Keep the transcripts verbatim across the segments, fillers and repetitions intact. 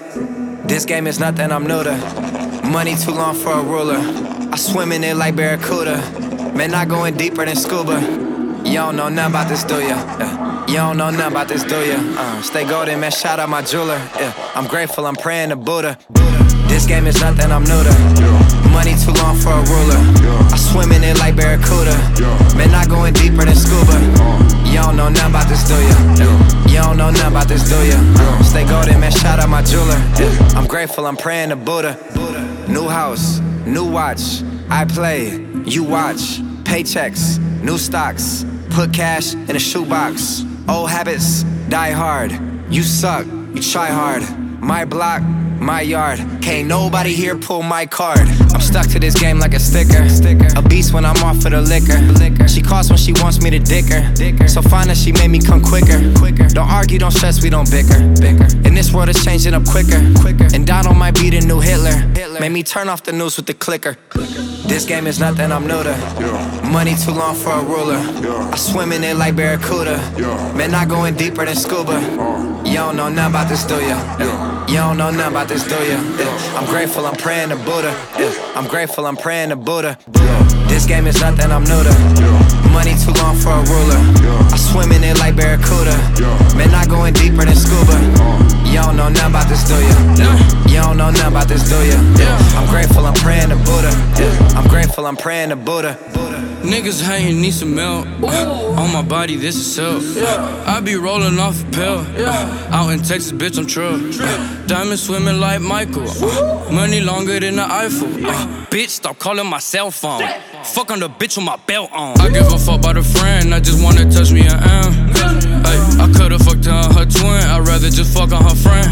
This game is nothing, I'm new to. Money too long for a ruler. I swim in it like Barracuda. Man, I going deeper than scuba. You don't know nothing about this, do ya? Yeah. You don't know nothing about this, do ya? Uh, stay golden, man, shout out my jeweler. Yeah. I'm grateful, I'm praying to Buddha. This game is nothing, I'm new to. Money too long for a ruler. I swim in it like Barracuda. Man, I going deeper than scuba. You don't know nothing about this, do ya? Yeah. You don't know nothing about this, do ya? Uh, stay golden, man, shout out my jeweler. Yeah. I'm grateful, I'm praying to Buddha. New house, new watch. I play, you watch. Paychecks, new stocks. Put cash in a shoebox. Old habits, die hard. You suck, you try hard. My block, my yard. Can't nobody here pull my card. I'm stuck to this game like a sticker. A beast when I'm off for the liquor. She calls when she wants me to dick her. So fine that she made me come quicker. Don't argue, don't stress, we don't bicker. In this world it's changing up quicker. And Donald might be the new Hitler. Made me turn off the news with the clicker. This game is nothing, I'm new to. Money too long for a ruler. I swim in it like Barracuda. Man, I going deeper than scuba. You don't know nothing about this, do ya? You don't know nothing about this, do ya? I'm grateful, I'm praying to Buddha. I'm grateful, I'm praying to Buddha. This game is nothing, I'm new to. Money too long for a ruler. I swim in it like Barracuda. Man, I going deeper than scuba. You don't know nothing about this, do ya? You don't know nothing about this, do ya? I'm grateful, I'm praying to Buddha. I'm grateful, I'm praying to Buddha. Niggas hating, need some milk. Uh, on my body, this is silk. Uh, I be rolling off a pill. Uh, out in Texas, bitch, I'm trill. Uh, diamond swimming like Michael. Uh, money longer than the Eiffel. Uh, bitch, stop calling my cell phone. Fuck on the bitch with my belt on. I give a fuck about a friend, I just wanna touch me and am. Ay, I could've fucked on her twin, I'd rather just fuck on her friend.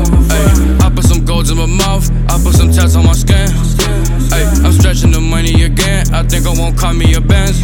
Ay, I put some golds in my mouth, I put some tats on my skin. Ay, I'm stretching the money again, I think I won't call me a Benz.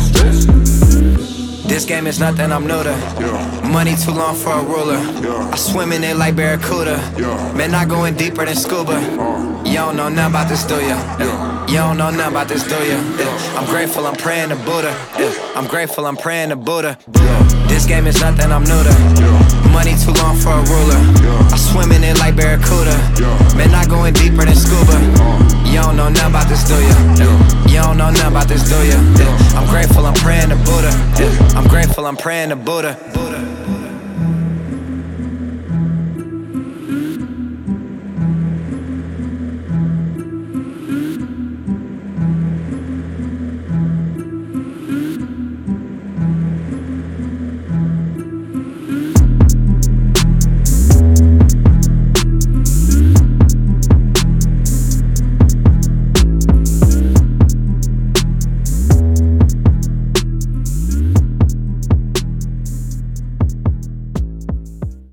This game is nothing, I'm new to. Money too long for a ruler. I swim in it like Barracuda. Man, I going deeper than scuba. You don't know nothing about this, do ya? You don't know nothing about this, do ya? I'm grateful, I'm praying to Buddha. I'm grateful, I'm praying to Buddha. This game is nothing, I'm new to. Money too long for a ruler. I swim in it like Barracuda. Man, I going deeper than scuba. You don't know nothing about this, do ya? You don't know nothing about this, do ya? I'm grateful, I'm praying to Buddha. I'm grateful, I'm praying to Buddha.